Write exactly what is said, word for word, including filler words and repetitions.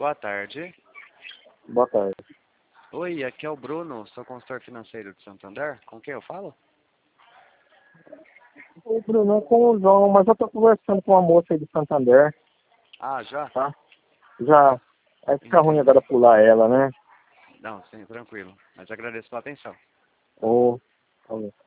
Boa tarde. Boa tarde. Oi, aqui é o Bruno, sou consultor financeiro de Santander. Com quem eu falo? Oi, Bruno, é com o João, mas eu tô conversando com uma moça aí de Santander, Ah, já? tá? Já. Aí fica ruim Entendi. agora pular ela, né? Não, sim, tranquilo. Mas agradeço pela atenção. Ô, tá bom.